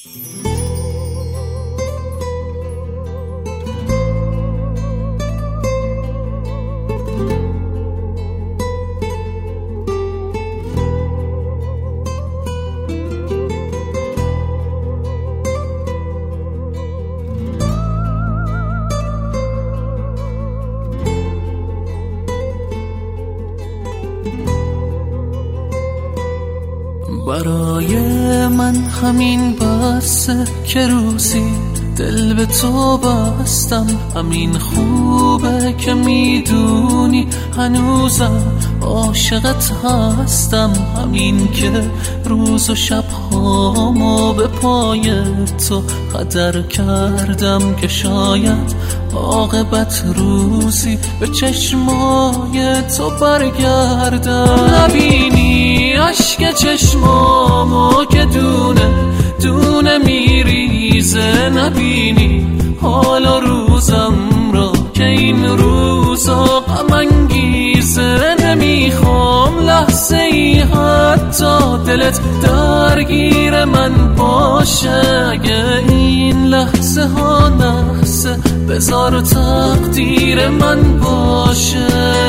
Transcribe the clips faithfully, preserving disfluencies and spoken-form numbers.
برای من همین بسه که روزی دل به تو بستم، همین خوبه که میدونی هنوزم عاشقت هستم، همین که روز و شب هامو به پای تو قدر کردم که شاید عاقبت روزی به چشمای تو برگردم. نبینی عشق چشمامو که دونه دونه میریزه، نبینی حال و روزم را که این روزا غم انگیزه. نمیخوام لحظه ای حتی دلت درگیر من باشه، اگه این لحظه ها نحسه بذار تقدیر من باشه.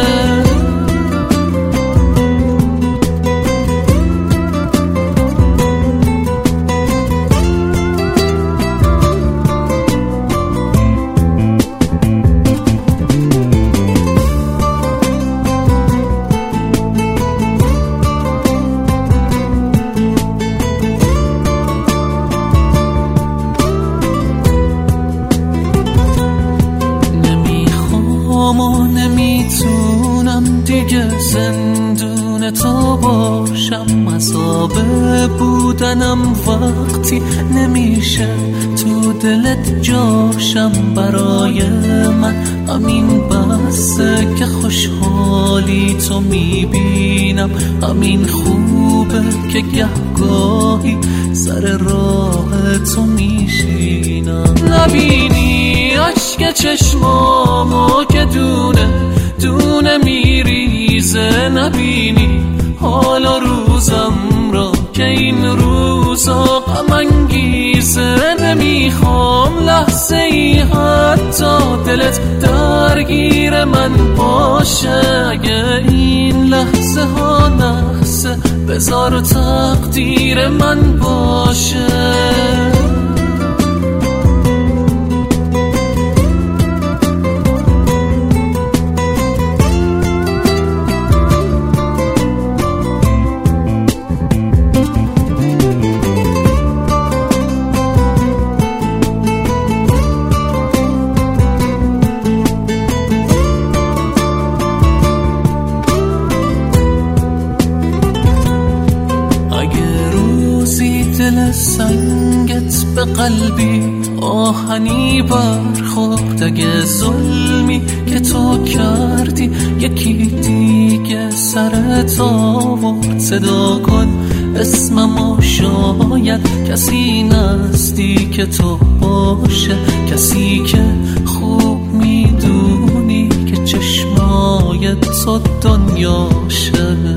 اما نمیتونم دیگه زندون تو باشم، عذاب بودنم وقتی نمیشه تو دلت جاشم. برای من همین بسه که خوشحالی تو میبینم، همین خوبه که گهگاهی سر راه تو میشینم. نبینی عشق چشمامو که دونه دونه میریزه، نبینی حال و روزم را که این روزا غم انگیزه. نمیخوام لحظه ای حتی دلت درگیر من باشه، اگه این لحظه ها نحسه بذار تقدیر من باشه. دل سنگت به قلبی آهنی برخورد، اگه ظلمی که تو کردی یکی دیگه سرت آورد، صدا کن اسممو، شاید کسی نزدیک تو باشه، کسی که خوب میدونی که چشمای تو دنیاشه.